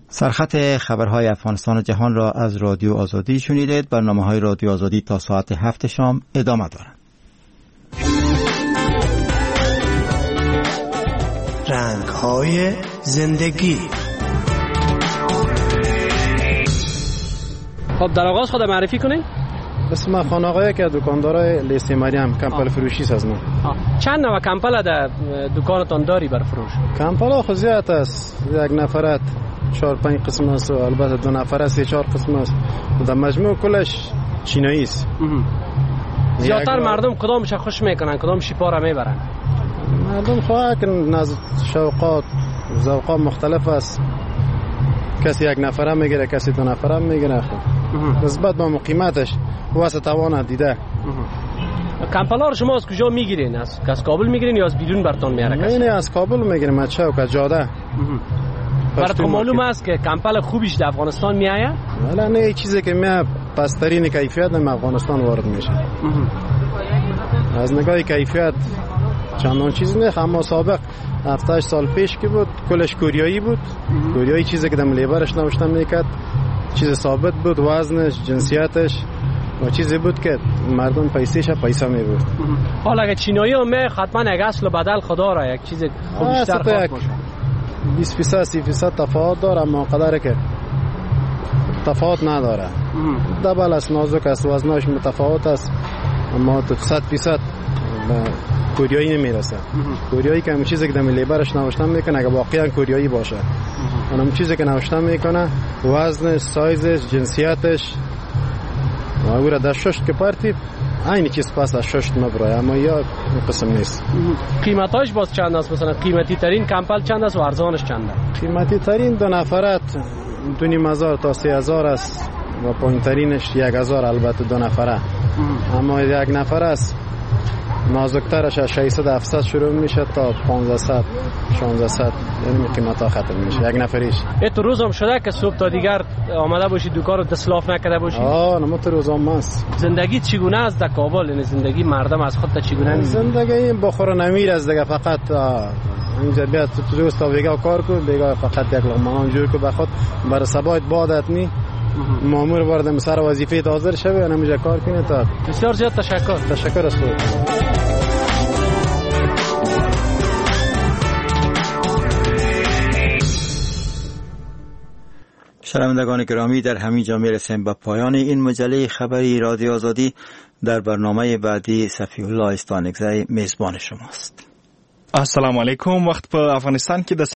سرخط خبرهای افغانستان و جهان را از رادیو آزادی شنیدید. برنامه‌های رادیو آزادی تا ساعت 7 شام ادامه دارند. رنگ‌های زندگی. خب در آغاز خود معرفی کنین. اسم من خان آقایی که دکاندارای لیست مریم کمپل فروشی هستم. چند نوع کمپل در دکانتان داری بر فروش؟ کمپل خو زیاد است. یک نفرت 4-5 قسم است و البته 2 نفره 3-4 قسم است. در مجموع کلش چینایی است. زیادتر مردم کدامش خوش میکنن، کدامش پا را میبرن؟ مردم خواهد که شوقات ذوقات مختلف است. کسی 1 نفره میگیره، کسی 2 نفره میگیره. نسبت به قیمتش واسه توان دیده. کمپلا رو شما از کجا میگیرین؟ از کابل میگیرین یا از بیرون براتون میاره؟ نه از کابل میگیریم، از چوک، از جاده. براتون معلوم است که کمپل خوبیش در افغانستان میآید؟ ولی نه، چیزی که میاد پسترین کیفیت در افغانستان وارد میشه. از نگاه کیفیت چندان چیز نه، اما سابق 7-8 سال پیش که بود کلش کوریایی بود. کوریایی چیزی که در لیبرش نوشته میکرد، چیز ثابت بود، وزنش، جنسیتش و چیزی بود که مردم پیسه می بود. حالا اگه چینایی هم حتما یک اصل بدل خدا را یک چیز خوب بیشتر خواهد باشه. 20% تفاوت داره، اما قدره که تفاوت نداره. دبل است، نازک است، وزنش متفاوت است، اما 100% کوریایی نمیرسه. کوریایی که همون چیزی که در لیبرش نوشته میکنه اگه واقعا کوریایی باشه، اون چیزی که نوشته میکنه وزنش، سایزش، جنسیتش و او را در ششت که پرتیب aynı چیز پس از ششت مبرای، اما یا قسم نیست. قیمتاش باز چند است؟ مثلا قیمتی ترین کمپل چند است و ارزانش چند است؟ قیمتی ترین 2 نفرت 2,500 تا 3,000 است و پایین ترینش 1,000 البته 2 نفره. اما 1 نفر است نازکترش از 600-700 شروع میشه تا 1500-1600، یعنی قیمتا ختم میشه 1 نفریش. تو روز هم شده که صبح تا دیگر آمده باشی دکان رو دستلاف نکرده باشی؟ نه تو روز هم هست. زندگی چگونه است در کابل؟ یعنی زندگی مردم از خود تا چگونه؟ زندگی بخور نمیر است دیگه. فقط اینجا بیا تو روز تا بیگا کار کن، بیگا فقط یک لقمه جور کن بخود برای سبایت بادت نی مامور وارد سر وظیفه حاضر شوه و نمیشه کار کنه. تا بسیار زیاد تشکر است. شنوندگان گرامی، در همین جا میرسیم به پایان این مجله خبری رادیو آزادی. در برنامه بعدی صفی الله استانکزی میزبان شماست. السلام علیکم. وقت په افغانستان کې د